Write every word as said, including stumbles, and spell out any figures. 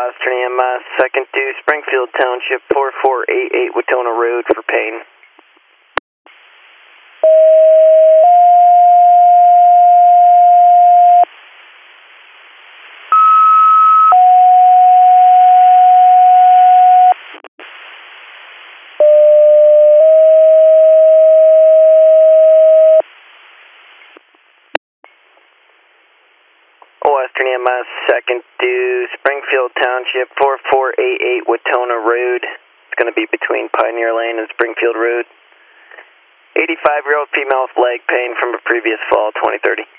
Western E M S, second to Springfield Township, four four eight eight Watona Road for pain. Western E M S, second to Springfield Township, four four eight eight Watona Road. It's going to be between Pioneer Lane and Springfield Road. eighty-five-year-old female with leg pain from a previous fall, twenty thirty.